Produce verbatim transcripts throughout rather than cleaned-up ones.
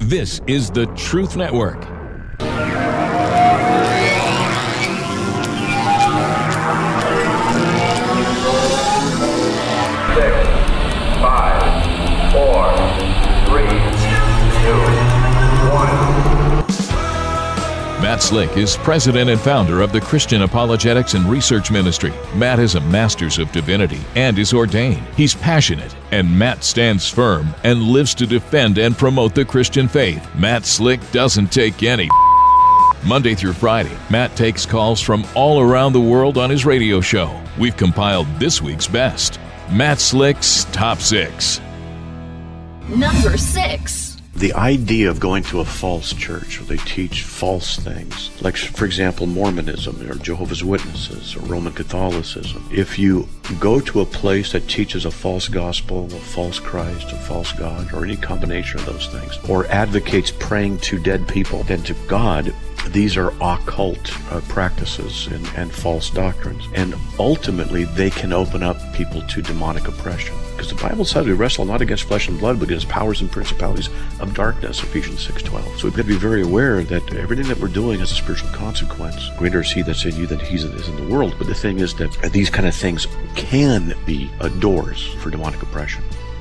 This is the Truth Network. Six, five, four, three, two, one. Matt Slick is president and founder of the Christian Apologetics and Research Ministry. Matt is a master's of divinity and is ordained. He's passionate, and Matt stands firm and lives to defend and promote the Christian faith. Matt Slick doesn't take any Monday through Friday, Matt takes calls from all around the world on his radio show. We've compiled this week's best. Matt Slick's Top Six. Number six. The idea of going to a false church where they teach false things, like, for example, Mormonism or Jehovah's Witnesses or Roman Catholicism. If you go to a place that teaches a false gospel, a false Christ, a false God, or any combination of those things, or advocates praying to dead people than to God, these are occult uh, practices and, and false doctrines. And ultimately, they can open up people to demonic oppression. Because the Bible says we wrestle not against flesh and blood, but against powers and principalities of darkness, Ephesians six twelve. So we've got to be very aware that everything that we're doing has a spiritual consequence. Greater is he that's in you than he that is in the world. But the thing is that these kind of things can be uh, doors for demonic oppression.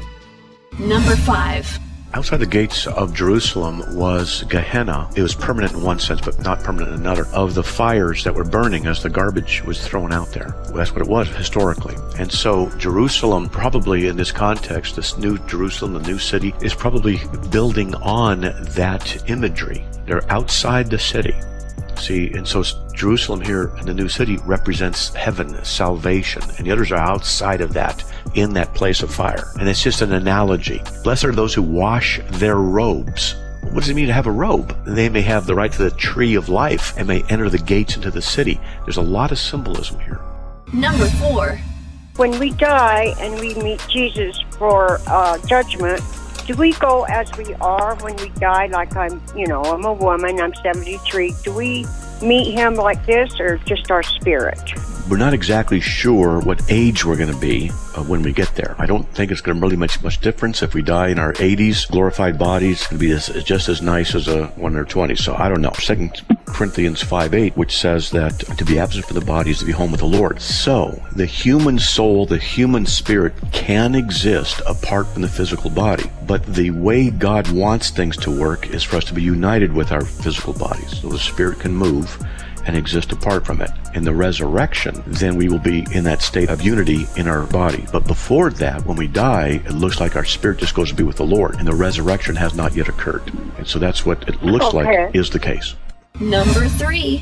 Number five. Outside the gates of Jerusalem was Gehenna. It was permanent in one sense, but not permanent in another, of the fires that were burning as the garbage was thrown out there. Well, that's what it was historically. And so Jerusalem, probably in this context, this new Jerusalem, the new city, is probably building on that imagery. They're outside the city. See, and so Jerusalem here in the new city represents heaven, salvation, and the others are outside of that, in that place of fire. And it's just an analogy. Blessed are those who wash their robes. What does it mean to have a robe? They may have the right to the tree of life and may enter the gates into the city. There's a lot of symbolism here. Number four. When we die and we meet Jesus for uh, judgment, do we go as we are when we die? Like I'm, you know, I'm a woman, I'm seventy-three. Do we meet him like this or just our spirit? We're not exactly sure what age we're going to be uh, when we get there. I don't think it's going to really make much difference if we die in our eighties. Glorified bodies can be as, just as nice as a one in their twenties. So I don't know. Second Corinthians five eight, which says that to be absent from the body is to be home with the Lord. So the human soul, the human spirit can exist apart from the physical body. But the way God wants things to work is for us to be united with our physical bodies. So the spirit can move and exist apart from it. In the resurrection, then we will be in that state of unity in our body. But before that, when we die, it looks like our spirit just goes to be with the Lord, and the resurrection has not yet occurred. And so that's what it looks okay. like is the case. Number three.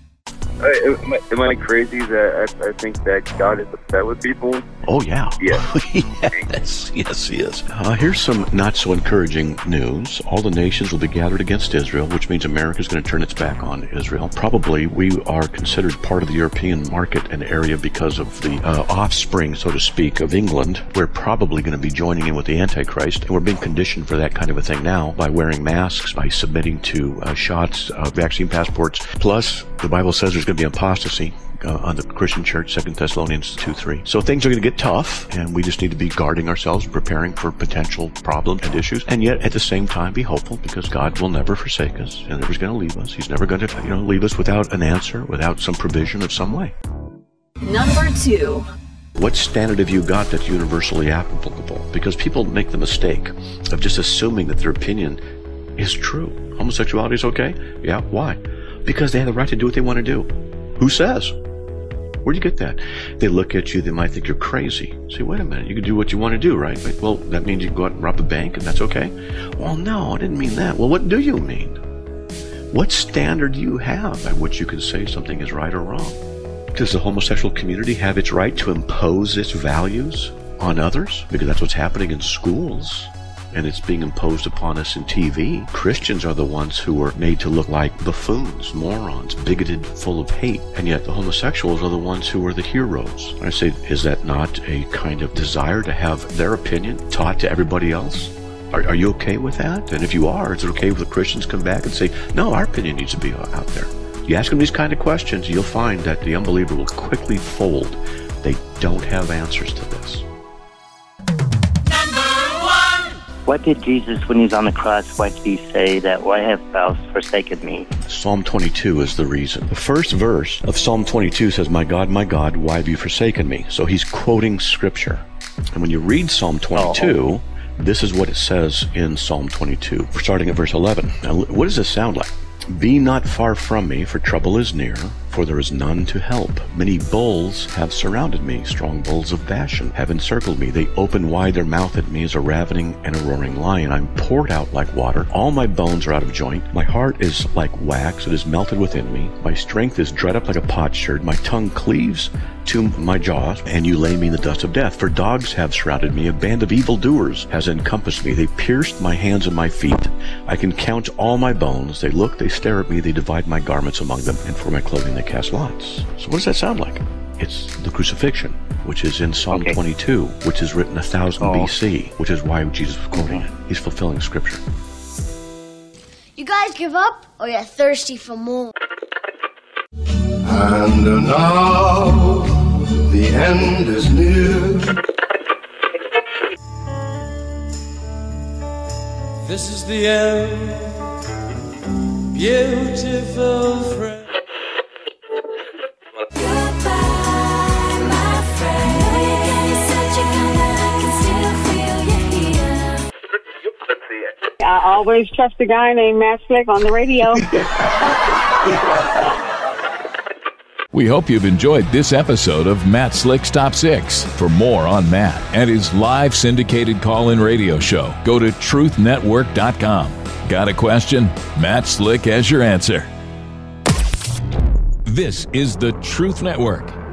Uh, am, I, am I crazy that I, I think that God is upset with people? Oh, yeah. Yeah. yes, yes, he is. Uh, here's some not so encouraging news. All the nations will be gathered against Israel, which means America is going to turn its back on Israel. Probably we are considered part of the European market and area because of the uh, offspring, so to speak, of England. We're probably going to be joining in with the Antichrist, and we're being conditioned for that kind of a thing now by wearing masks, by submitting to uh, shots, uh, vaccine passports. Plus, the Bible says there's going to be apostasy uh, on the Christian church, Second Thessalonians two three. So things are going to get tough, and we just need to be guarding ourselves and preparing for potential problems and issues, and yet at the same time be hopeful, because God will never forsake us and never is going to leave us. He's never going to, you know, leave us without an answer, without some provision of some way. Number two. What standard have you got that's universally applicable? Because people make the mistake of just assuming that their opinion is true. Homosexuality is okay? Yeah, why? Because they have the right to do what they want to do. Who says? Where do you get that? They look at you, they might think you're crazy. Say, wait a minute, you can do what you want to do, right? Like, well, that means you can go out and rob a bank, and that's okay? Well, no, I didn't mean that. Well, what do you mean? What standard do you have by which you can say something is right or wrong? Does the homosexual community have its right to impose its values on others? Because that's what's happening in schools. And it's being imposed upon us in T V. Christians are the ones who are made to look like buffoons, morons, bigoted, full of hate. And yet the homosexuals are the ones who are the heroes. I say, is that not a kind of desire to have their opinion taught to everybody else? Are, are you okay with that? And if you are, is it okay if the Christians come back and say, no, our opinion needs to be out there? You ask them these kind of questions, you'll find that the unbeliever will quickly fold. They don't have answers to this. When what did Jesus, when he was on the cross, what did he say that, why have thou forsaken me? Psalm twenty-two is the reason. The first verse of Psalm twenty-two says, my God, my God, why have you forsaken me? So he's quoting Scripture. And when you read Psalm twenty-two, oh. this is what it says in Psalm twenty-two. We're starting at verse eleven. Now, what does this sound like? Be not far from me, for trouble is near, for there is none to help. Many bulls have surrounded me, strong bulls of Bashan have encircled me. They open wide their mouth at me as a ravening and a roaring lion. I'm poured out like water. All my bones are out of joint. My heart is like wax. It is melted within me. My strength is dried up like a potsherd. My tongue cleaves to my jaws, and you lay me in the dust of death. For dogs have shrouded me. A band of evildoers has encompassed me. They pierced my hands and my feet. I can count all my bones. They look, they stare at me. They divide my garments among them, and for my clothing they cast lots. So what does that sound like? It's the crucifixion, which is in Psalm okay. twenty-two, which is written one thousand oh. B C, which is why Jesus was quoting it. He's fulfilling Scripture. You guys give up, or you're thirsty for more? And now the end is near. This is the end, beautiful friend. Goodbye, my friend. When you're such a gun, I can still feel you here. I always trust a guy named Matt Slick on the radio. We hope you've enjoyed this episode of Matt Slick's Top six. For more on Matt and his live syndicated call-in radio show, go to truth network dot com. Got a question? Matt Slick has your answer. This is the Truth Network.